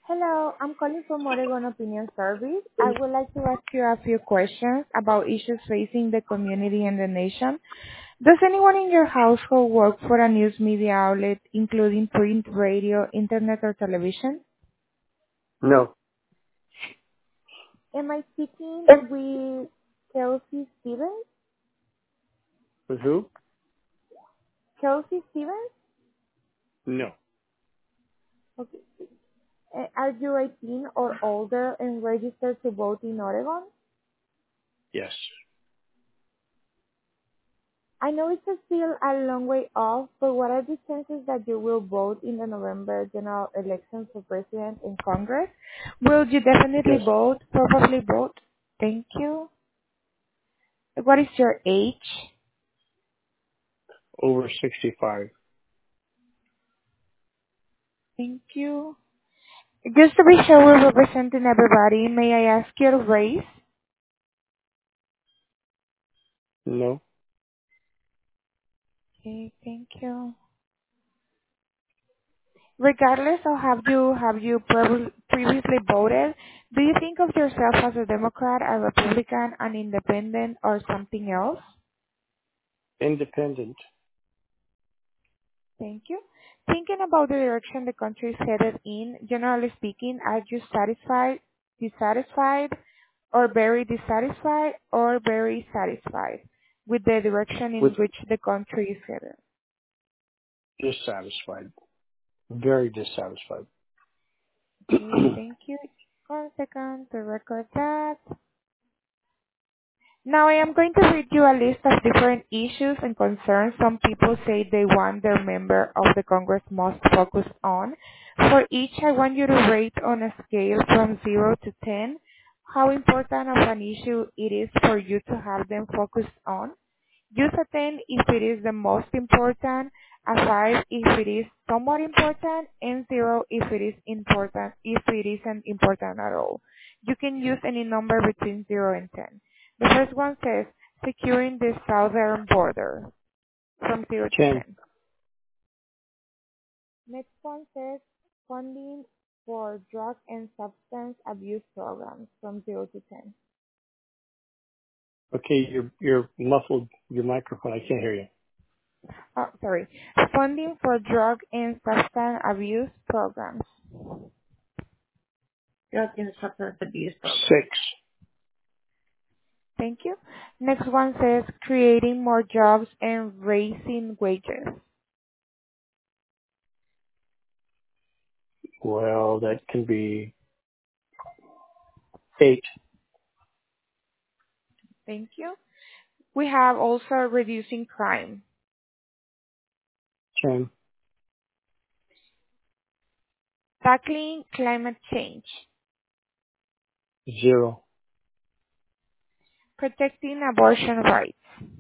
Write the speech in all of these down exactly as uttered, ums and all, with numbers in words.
Hello, I'm calling from Oregon Opinion Service. I would like to ask you a few questions about issues facing the community and the nation. Does anyone in your household work for a news media outlet, including print, radio, internet, or television? No. Am I speaking with Kelsey Stevens? With who? Kelsey Stevens? No. Okay. Uh, Are you eighteen or older and registered to vote in Oregon? Yes. I know it's still a long way off, but what are the chances that you will vote in the November general election for president and Congress? Will you definitely Yes. vote? Probably vote? Thank you. What is your age? Over sixty-five. Thank you. Just to be sure we're representing everybody, may I ask your race? No. Okay, thank you. Regardless of have you have you prev- previously voted, do you think of yourself as a Democrat, a Republican, an independent, or something else? Independent. Thank you. Thinking about the direction the country is headed in, generally speaking, are you satisfied, dissatisfied, or very dissatisfied, or very satisfied with the direction in With which the country is headed? dissatisfied. Very dissatisfied. Okay, thank you. One second to record that. Now I am going to read you a list of different issues and concerns some people say they want their member of the Congress must focus on. For each, I want you to rate on a scale from zero to ten how important of an issue it is for you to have them focused on. Use a ten if it is the most important, a five if it is somewhat important, and zero if it is important, if it isn't important at all. You can use any number between zero and ten. The first one says securing the southern border from zero to Ten. ten. Next one says funding for drug and substance abuse programs from zero to ten. Okay, you're you're muffled. Your microphone. I can't hear you. Oh, sorry. Funding for drug and substance abuse programs. Drug and substance abuse program. Six. Thank you. Next one says creating more jobs and raising wages. Well, that can be eight. Thank you. We have also reducing crime, Ten. tackling climate change, Zero. protecting abortion rights,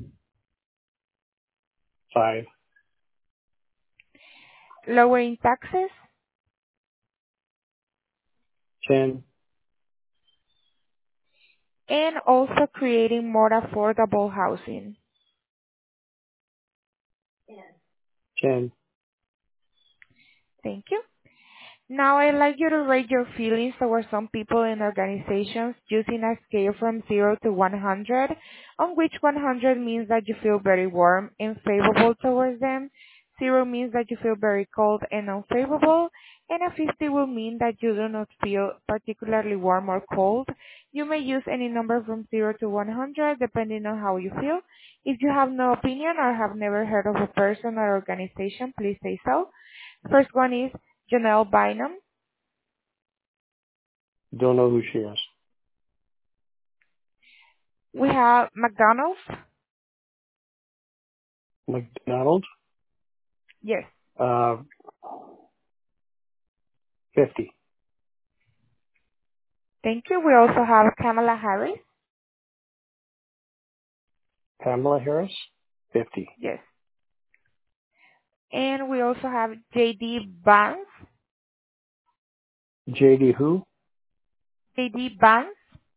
Five. lowering taxes, Ten. and also creating more affordable housing. Ten. Thank you. Now I'd like you to rate your feelings towards some people and organizations using a scale from zero to one hundred, on which one hundred means that you feel very warm and favorable towards them, zero means that you feel very cold and unfavorable, and a fifty will mean that you do not feel particularly warm or cold. You may use any number from zero to one hundred depending on how you feel. If you have no opinion or have never heard of a person or organization, please say so. First one is Janelle Bynum. Don't know who she is. We have McDonald's. McDonald. Yes. Uh, fifty. Thank you. We also have Kamala Harris. Pamela Harris. Fifty. Yes. And we also have J D Vance. J D who? J D Vance.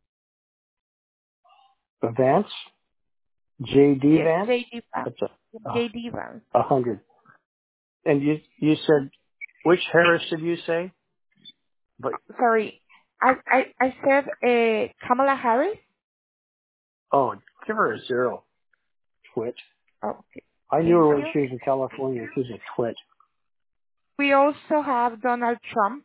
Vance. J D Yes. Vance. J D Vance. That's a J D Vance. a hundred. And you you said which Harris did you say? But Sorry, I I, I said uh, Kamala Harris. oh, give her a zero. Twit. Okay, I knew thank her when you. she was in California. She's a twit. We also have Donald Trump.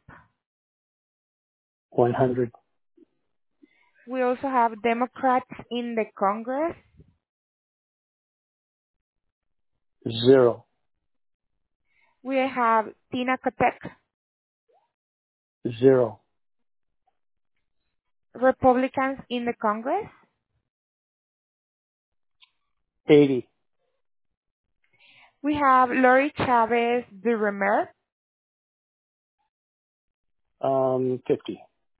One hundred. We also have Democrats in the Congress. Zero. We have Tina Kotek. Zero. Republicans in the Congress. Eighty. We have Lori Chavez de Remer, Um, fifty.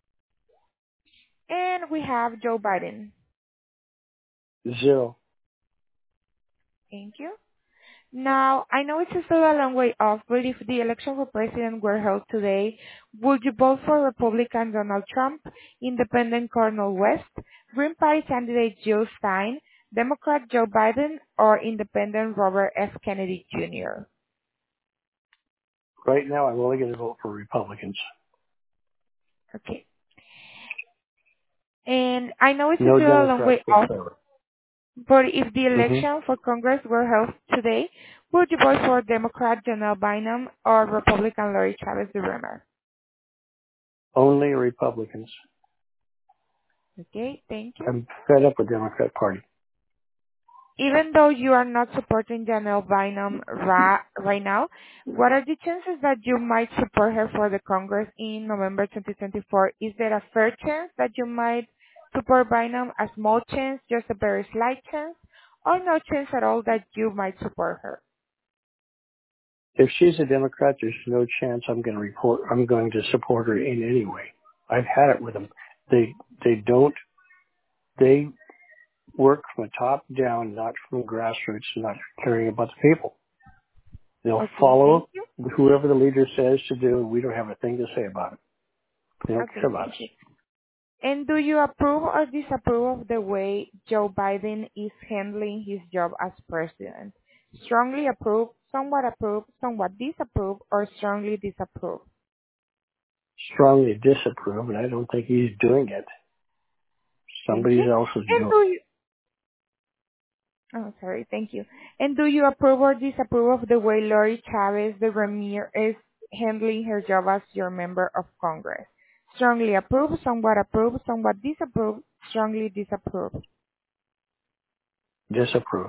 and we have Joe Biden. Zero. Thank you. Now, I know it's still a long way off, but if the election for president were held today, would you vote for Republican Donald Trump, Independent Cornel West, Green Party candidate Jill Stein, Democrat Joe Biden, or Independent Robert F. Kennedy Junior? Right now, I'm only going to vote for Republicans. Okay. And I know it's No still a long Democrats way off, whatsoever. but if the Mm-hmm. election for Congress were held today, would you vote for Democrat Janelle Bynum or Republican Lori Chavez de Remer? Only Republicans. Okay, thank you. I'm fed up with the Democrat Party. Even though you are not supporting Janelle Bynum ra- right now, what are the chances that you might support her for the Congress in November twenty twenty-four? Is there a fair chance that you might support Bynum, a small chance, just a very slight chance, or no chance at all that you might support her? If she's a Democrat, there's no chance I'm going to report. I'm going to support her in any way. I've had it with them. They they don't. They work from the top down, not from grassroots, not caring about the people. They'll Okay, thank follow you. whoever the leader says to do. We don't have a thing to say about it. They don't care Okay, about thank us. you. And do you approve or disapprove of the way Joe Biden is handling his job as president? Strongly approve, somewhat approve, somewhat disapprove, or strongly disapprove? Strongly disapprove, and I don't think he's doing it. Thank Somebody you. else is And doing do you, oh, sorry, thank you. And do you approve or disapprove of the way Lori Chavez de Ramier is handling her job as your member of Congress? Strongly approve, somewhat approve, somewhat disapprove, strongly disapprove. it. Disapprove.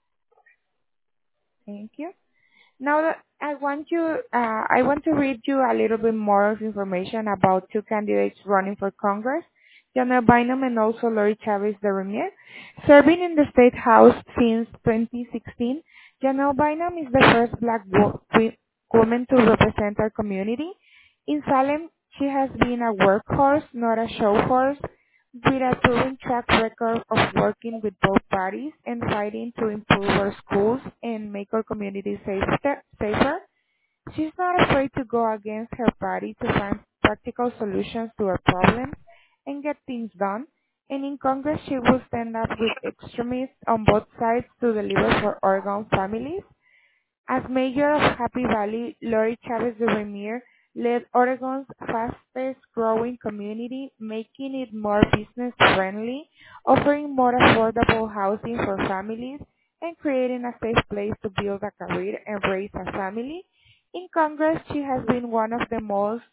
Thank you. Now that I want you, uh, I want to read you a little bit more of information about two candidates running for Congress, Janelle Bynum and also Lori Chavez de Ramier. Serving in the State House since twenty sixteen, Janelle Bynum is the first black wo- wi- woman to represent our community. In Salem, she has been a workhorse, not a show horse, with a proven track record of working with both parties and fighting to improve our schools and make our community safer. safer. She's not afraid to go against her party to find practical solutions to our problems and get things done. And in Congress, she will stand up with extremists on both sides to deliver for Oregon families. As mayor of Happy Valley, Lori Chavez de Ramier led Oregon's fastest growing community, making it more business friendly, offering more affordable housing for families, and creating a safe place to build a career and raise a family. In Congress, she has been one of the most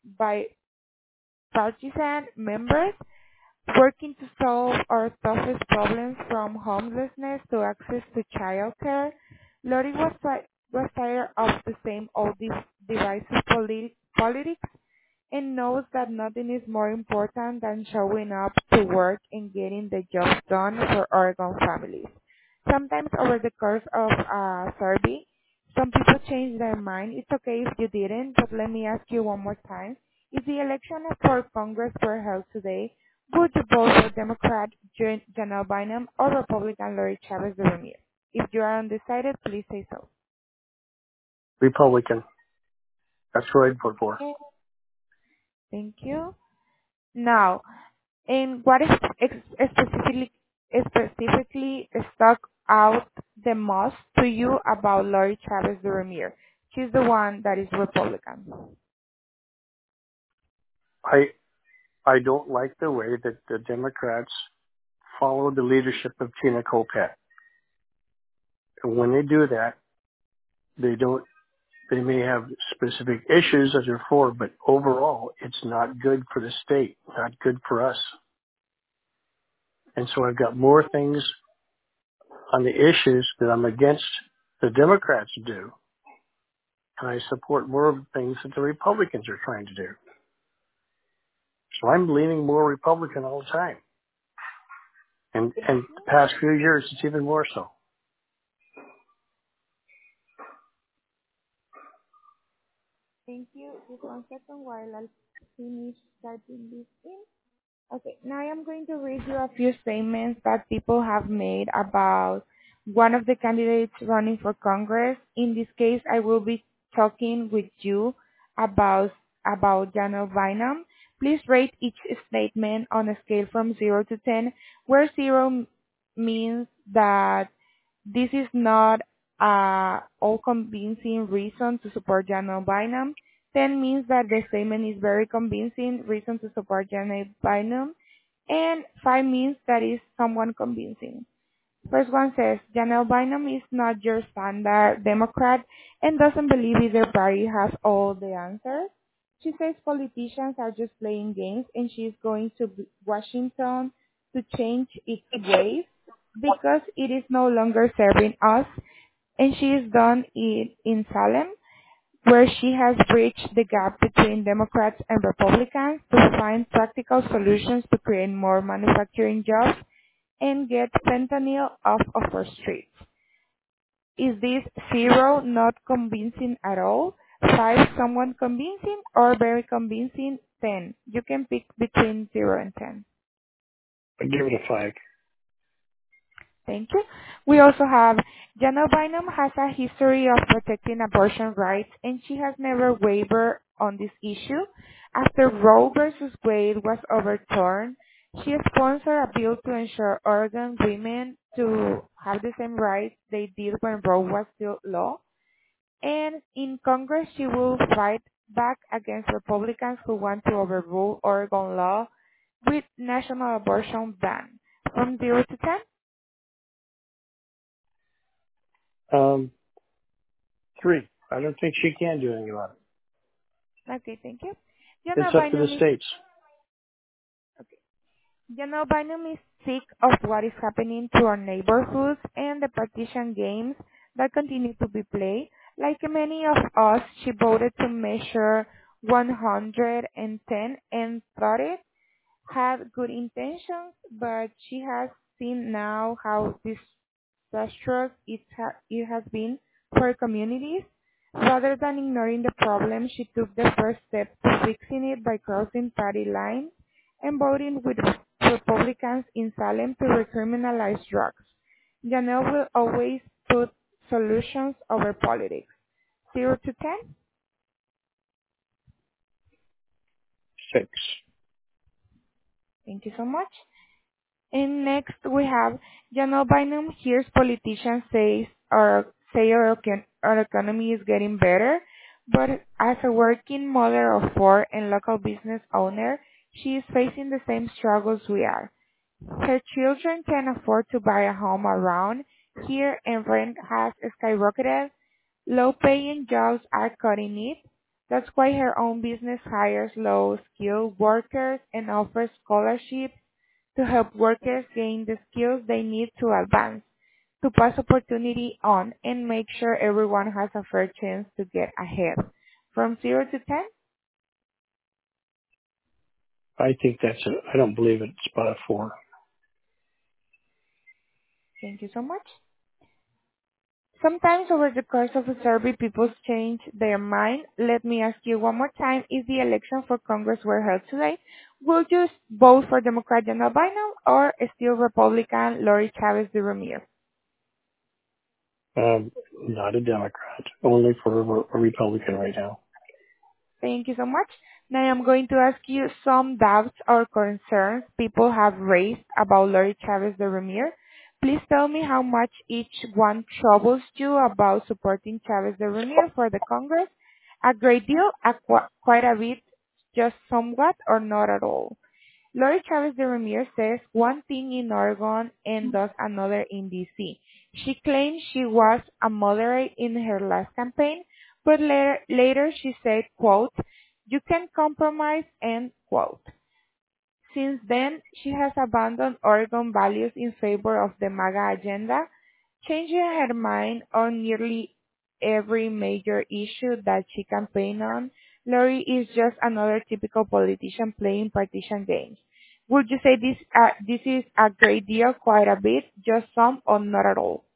bipartisan members, working to solve our toughest problems from homelessness to access to childcare. Lori was, ti- was tired of the same old div- divisive politi- politics and knows that nothing is more important than showing up to work and getting the job done for Oregon families. Sometimes over the course of a survey, some people change their mind. It's okay if you didn't, but let me ask you one more time. If the election for Congress were held today, would you vote for Democrat Jan- Janelle Bynum or Republican Lori Chavez de Ramier? If you are undecided, please say so. Republican. That's who I'd vote for. Okay, thank you. Now, and what is ex- specifically specifically stuck out the most to you about Lori Chavez de Ramier? She's the one that is Republican. I I don't like the way that the Democrats follow the leadership of Tina Kopat. And when they do that, they don't. They may have specific issues that they're for, but overall, it's not good for the state, not good for us. And so I've got more things on the issues that I'm against the Democrats do, and I support more of the things that the Republicans are trying to do. So I'm leaning more Republican all the time. And, and the past few years, it's even more so. Thank you. Just one second while I finish typing this in. Okay, now I am going to read you a few statements that people have made about one of the candidates running for Congress. In this case, I will be talking with you about about Janelle Bynum. Please rate each statement on a scale from zero to ten, where zero m- means that this is not a all convincing reason to support Janelle Bynum. ten means that the statement is very convincing reason to support Janelle Bynum. And five means that is somewhat convincing. First one says, Janelle Bynum is not your standard Democrat and doesn't believe either party has all the answers. She says politicians are just playing games and she is going to Washington to change its ways because it is no longer serving us, and she is done it in Salem, where she has bridged the gap between Democrats and Republicans to find practical solutions to create more manufacturing jobs and get fentanyl off of our streets. Is this zero not convincing at all? Five somewhat convincing or very convincing? Ten. You can pick between zero and ten. I give it a five. Thank you. We also have Janelle Bynum has a history of protecting abortion rights, and she has never wavered on this issue. After Roe versus Wade was overturned, she sponsored a bill to ensure Oregon women to have the same rights they did when Roe was still law. And in Congress, she will fight back against Republicans who want to overrule Oregon law with national abortion ban. From zero to ten? Um, three. I don't think she can do anything about it. Okay, thank you. It's Janelle up to the Bynum is states. okay. Janelle Bynum is sick of what is happening to our neighborhoods and the partition games that continue to be played. Like many of us, she voted to measure one hundred ten and thought it had good intentions, but she has seen now how disastrous it, ha- it has been for communities. Rather than ignoring the problem, she took the first step to fixing it by crossing party lines and voting with Republicans in Salem to recriminalize drugs. Janelle will always put solutions over politics. Zero to ten? Six. Thank you so much. And next we have Janelle Bynum hears politicians say our say our, econ- our economy is getting better, but as a working mother of four and local business owner, she is facing the same struggles we are. Her children can't afford to buy a home around here and rent has skyrocketed. Low-paying jobs are cutting it. That's why her own business hires low-skilled workers and offers scholarships to help workers gain the skills they need to advance, to pass opportunity on, and make sure everyone has a fair chance to get ahead. From zero to ten? I think that's a, I don't believe it's about a four. Thank you so much. Sometimes over the course of a survey, people change their mind. Let me ask you one more time. If the election for Congress were held today, would you vote for Democrat Janelle Bynum or still Republican Lori Chavez de Ramir? Um, not a Democrat, only for a, a Republican right now. Thank you so much. Now I'm going to ask you some doubts or concerns people have raised about Lori Chavez de Ramir. Please tell me how much each one troubles you about supporting Chavez de Ramir for the Congress. A great deal, a qu- quite a bit, just somewhat or not at all. Lori Chavez de Ramier says one thing in Oregon and does another in D C. She claims she was a moderate in her last campaign, but later, later she said, quote, "You can compromise," end quote. Since then, she has abandoned Oregon values in favor of the MAGA agenda, changing her mind on nearly every major issue that she campaigned on. Lori is just another typical politician playing partisan games. Would you say this uh, this is a great deal, quite a bit, just some, or not at all?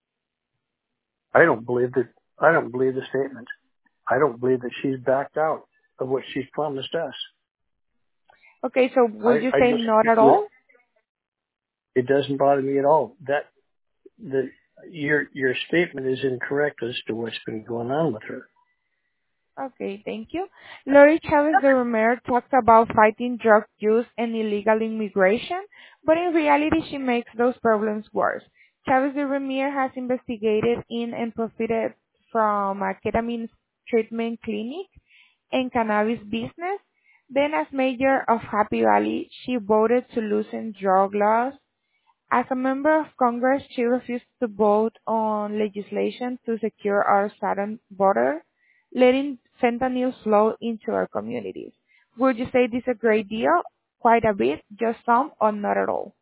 I don't believe that. I don't believe the statement. I don't believe that she's backed out of what she's promised us. Okay, so I, would you I say just, not at all? it doesn't bother me at all. That the your your statement is incorrect as to what's been going on with her. Okay, thank you. Lori Chavez de Romer talks about fighting drug use and illegal immigration, but in reality she makes those problems worse. Chavez de Romer has investigated in and profited from a ketamine treatment clinic and cannabis business. Then as mayor of Happy Valley, she voted to loosen drug laws. As a member of Congress, she refused to vote on legislation to secure our southern border, letting fentanyl flow into our communities. Would you say this is a great deal? Quite a bit? Just some? Or not at all?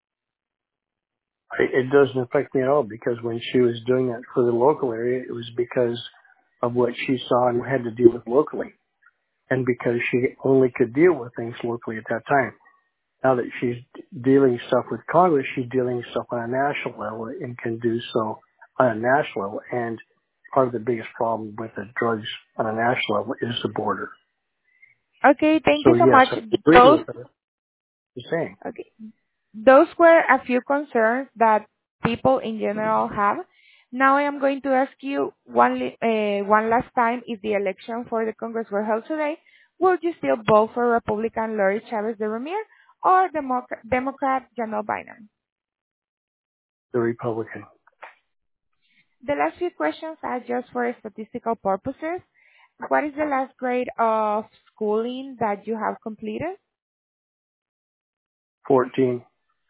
I, it doesn't affect me at all because when she was doing that for the local area, it was because of what she saw and had to deal with locally, and because she only could deal with things locally at that time. Now that she's dealing stuff with Congress, she's dealing stuff on a national level and can do so on a national level. And part of the biggest problem with the drugs on a national level is the border. Okay, thank you So so yes, much. I agree Those, with what you're saying. okay, those were a few concerns that people in general have. Now I am going to ask you one, li- uh, one last time, if the election for the Congress were held today, would you still vote for Republican Lori Chavez de Ramier or Democ- Democrat Janelle Bynum? The Republican. The last few questions are just for statistical purposes. What is the last grade of schooling that you have completed? fourteen.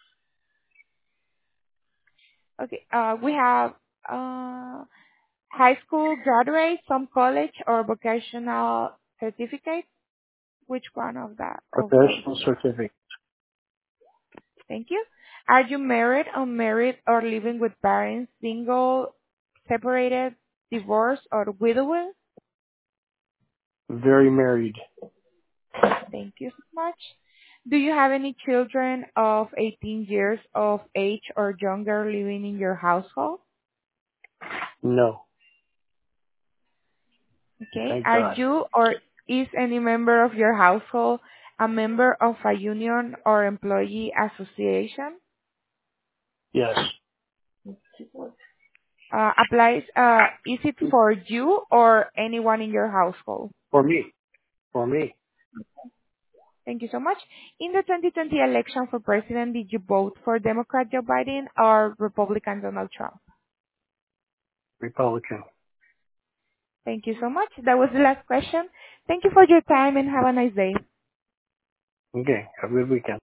Okay, uh, we have uh, high school graduate, some college or vocational certificate. Which one of that of those? Professional certificate. Thank you. Are you married, unmarried, or living with parents, single, separated, divorced, or widowed? Very married. Thank you so much. Do you have any children of eighteen years of age or younger living in your household? No. Okay. Thank Are God. you or is any member of your household a member of a union or employee association? Yes. Uh, applies, uh, is it for you or anyone in your household? For me. For me. Thank you so much. In the twenty twenty election for president, did you vote for Democrat Joe Biden or Republican Donald Trump? Republican. Thank you so much. That was the last question. Thank you for your time and have a nice day. Okay. Have a good weekend.